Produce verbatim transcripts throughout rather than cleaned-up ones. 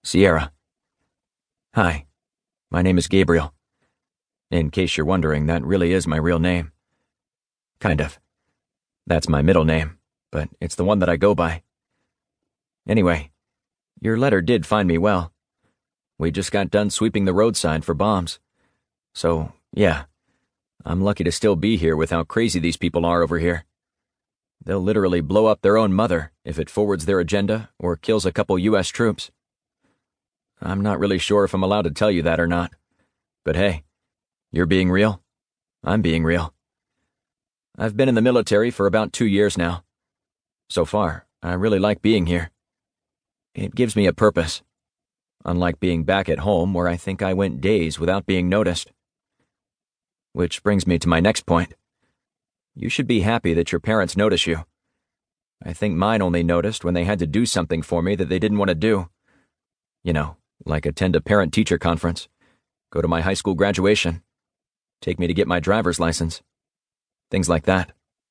Sierra. Hi, my name is Gabriel. In case you're wondering, that really is my real name. Kind of. That's my middle name, but it's the one that I go by. Anyway, your letter did find me well. We just got done sweeping the roadside for bombs. So, yeah, I'm lucky to still be here with how crazy these people are over here. They'll literally blow up their own mother if it forwards their agenda or kills a couple U S troops. I'm not really sure if I'm allowed to tell you that or not. But hey, you're being real. I'm being real. I've been in the military for about two years now. So far, I really like being here. It gives me a purpose. Unlike being back at home where I think I went days without being noticed. Which brings me to my next point. You should be happy that your parents notice you. I think mine only noticed when they had to do something for me that they didn't want to do. You know, like attend a parent-teacher conference, go to my high school graduation, take me to get my driver's license. Things like that.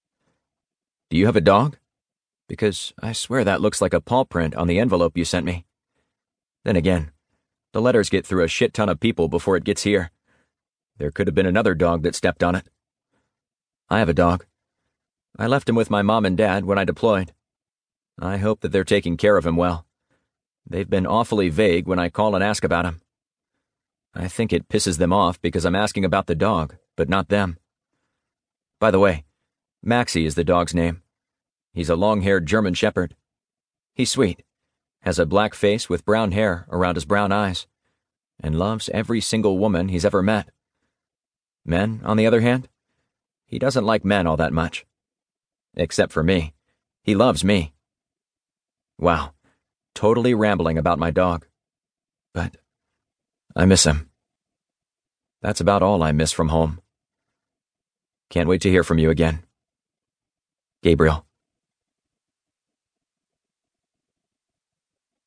Do you have a dog? Because I swear that looks like a paw print on the envelope you sent me. Then again, the letters get through a shit ton of people before it gets here. There could have been another dog that stepped on it. I have a dog. I left him with my mom and dad when I deployed. I hope that they're taking care of him well. They've been awfully vague when I call and ask about him. I think it pisses them off because I'm asking about the dog, but not them. By the way, Maxie is the dog's name. He's a long-haired German shepherd. He's sweet, has a black face with brown hair around his brown eyes, and loves every single woman he's ever met. Men, on the other hand, he doesn't like men all that much. Except for me. He loves me. Wow, totally rambling about my dog. But I miss him. That's about all I miss from home. Can't wait to hear from you again. Gabriel.